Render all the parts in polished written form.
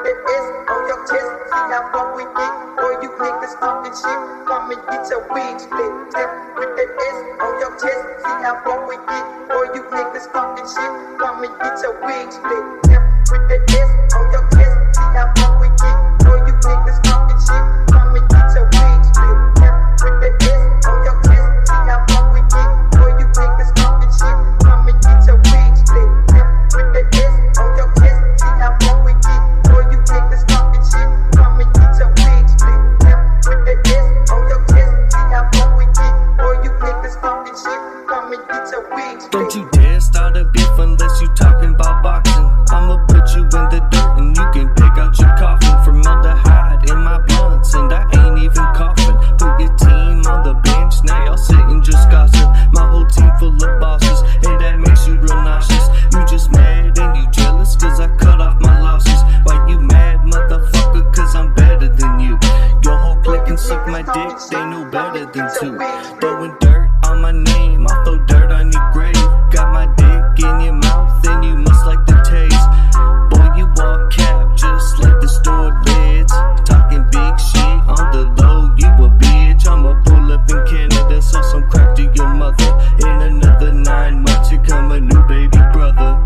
the S on your chest, see how far we get. Boy, you niggas talking shit, come and get your wig split. Step with the S on your chest, see how far we get. Boy, you niggas talking shit, come and get your wig split. Step with the S on your chest, see how far we get. Boy, you niggas talking shit, come and get your wig split. Step with the S on your chest, see how far we get. Boy, you niggas talking shit, come and get your wig split. Step with the S on your chest, see how far we get. Boy, you niggas talking shit, come and get your wig split. Step with the S on your chest, see how far we get. Boy, you niggas talking shit, come and get your wig split. Don't you dare start a beef unless you talking about boxing. I'ma put you in the dirt and you can pick out your coffin. Formaldehyde in my blunts and I ain't even coughing. Put your team on the bench, now y'all sitting just gossip. My whole team full of bosses and that makes you real nauseous. You just mad and you jealous cause I cut off my losses. Why you mad, motherfucker, cause I'm better than you. Your whole clique can suck my dick, they know better than two. Throwing dirt on my name, I'll throw dirt on your grave. Got my dick in your mouth and you must like the taste. Boy, you all cap just like the store lids. Talking big shit on the low, you a bitch. I'ma pull up in Canada, sell some crack to your mother. In another 9 months, you come a new baby brother.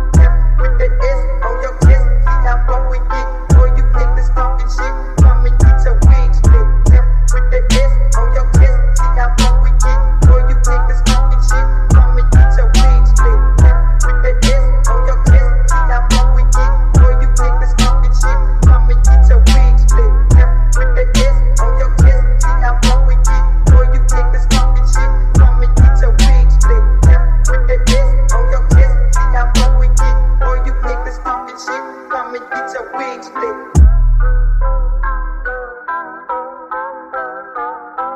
With the S on your chest, see how far we get. Boy, you niggas talking shit, come and get your wig split. With the S on your chest, see how far we get. Boy, you niggas talking shit, come and get your wig split. With the S on your chest, see how far we get. Boy, you niggas talking shit, come and get your wig split. With the S on your chest, see how far we get. Boy, you niggas talking shit, come and get your wig split. With the S on your chest, see how far we get. Boy, you niggas talking shit, come and get your wig split.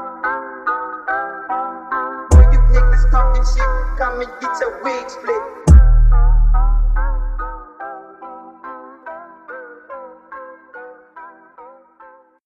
Boy, you niggas talking shit, come and get your wig split.